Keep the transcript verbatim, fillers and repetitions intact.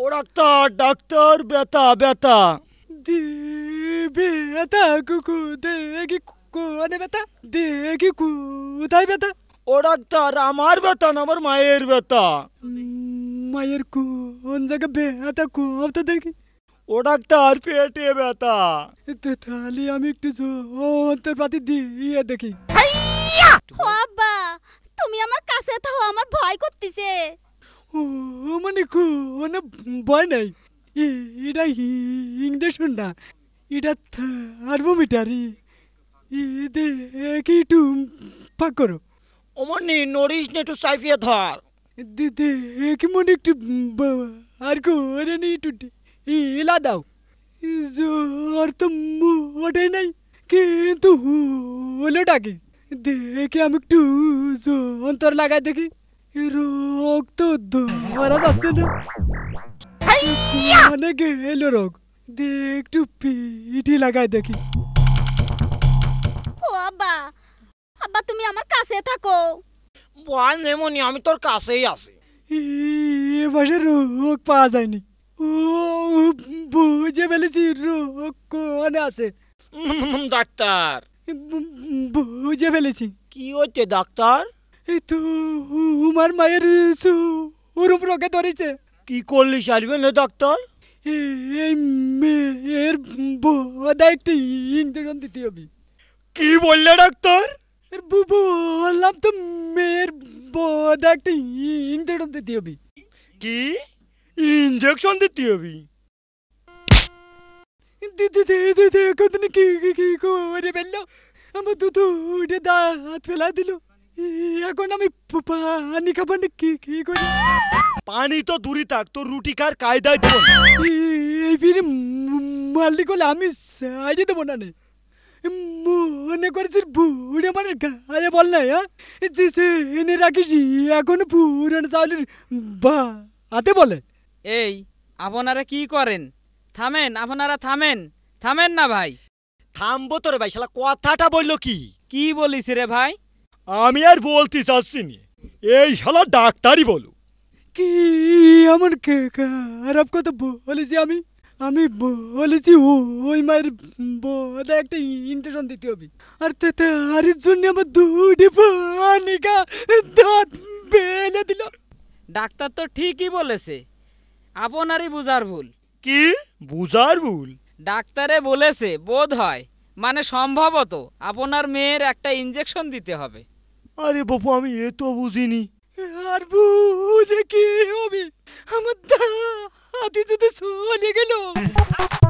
ও doctor doctor ব্যথা ব্যথা দে ব্যথা কুকু দেখি কোনে ব্যথা দেখি কোথায় ব্যথা? ও ডাক্তার আমার ব্যথা না, আমার মায়ের ব্যথা। মায়ের কোন জায়গা ব্যথা কোথা দেখি? ও ডাক্তার পেটে ব্যথা। তাহলে আমি একটু যন্ত্রপাতি দিয়ে দেখি। ও আব্বা, তুমি আমার কাছে থাও, আমার ভয় করতেছে। ও মানে কোনো ভয় নাই, এটা ইঞ্জেকশন না, এটা থার্মোমিটারই। দেখি একটু পাক করো। ওমনি নড়িস নে, একটু চাইপিয়ে ধর। দেখি মনে একটু আর করে নি একটু ইলা দাও। জ্বর তো মোটেই নাই, কিন্তু হলো ডাকে। দেখি আমি একটু যন্ত্র লাগাই দেখি। রোগ তো ধরা যাচ্ছে না, মানে গেল রোগ। দেখ একটু পিঠি লাগাই দেখি। ও আব্বা, আব্বা তুমি আমার কাছে থাকো। ভয় নেমনি, আমি তোর কাছেই আছি। এ বছর রোগ পাওয়া যায়নি। ও বুঝে ফেলেছি রোগ কোনে আছে। ডাক্তার বুঝে ফেলেছি। কি হচ্ছে ডাক্তার? এই তো আমার মায়ের ওরম রোগে ধরেছে। কি করলি সারবেন না ডাক্তার? এই মেয়ের বোধা একটি ইঞ্জেকশন দিতে হবে। কি বললে ডাক্তার? বললাম তো মেয়ের বোধা একটা ইঞ্জেকশন দিতে হবে। কি ইঞ্জেকশন দিতে হবে? কতদিন কি কি করে ফেললো, আমার দুধ উঠে দাঁত ফেলা দিল। এখন আমি পানি খাবো না, কি কি করি? পানি তো দূরই থাক, তোর রুটি খার কায়দায় দেবো না। এই ফিরে মাল্লি করলে আমি সাইডে দেবো না। মনে করেছিস বুড়ে মানুষ গায়ে বল নাই, হ্যাঁ এনে রাখিস এখন পুরানো চাউলের বা হাতে বলে। এই আপনারা কি করেন? থামেন, আপনারা থামেন, থামেন না ভাই। থামবো তোরে ভাই, শালা কথাটা বললো কি? কি বলিস রে ভাই? আমি আর বলতে চাচ্ছি নি, এই শালা ডাক্তারই বলো। কি এমন খারাপ কথা বলেছি আমি? আমি বলেছি ওই মায়ের বোধহয় একটা ইঞ্জেকশন দিতে হবে, আর তার জন্য আমার দুটি পানিকা দাঁত ফেলে দিল। ডাক্তার তো ঠিকই বলেছে, আপনারই বুঝার ভুল। কি বুঝার ভুল? ডাক্তারে বলেছে বোধ হয়, মানে সম্ভবত আপনার মেয়ের একটা ইঞ্জেকশন দিতে হবে। আরে বাবু, আমি এ তো বুঝিনি। আর বুঝে কি হবে, আমার দাঁত যদি চলে গেল।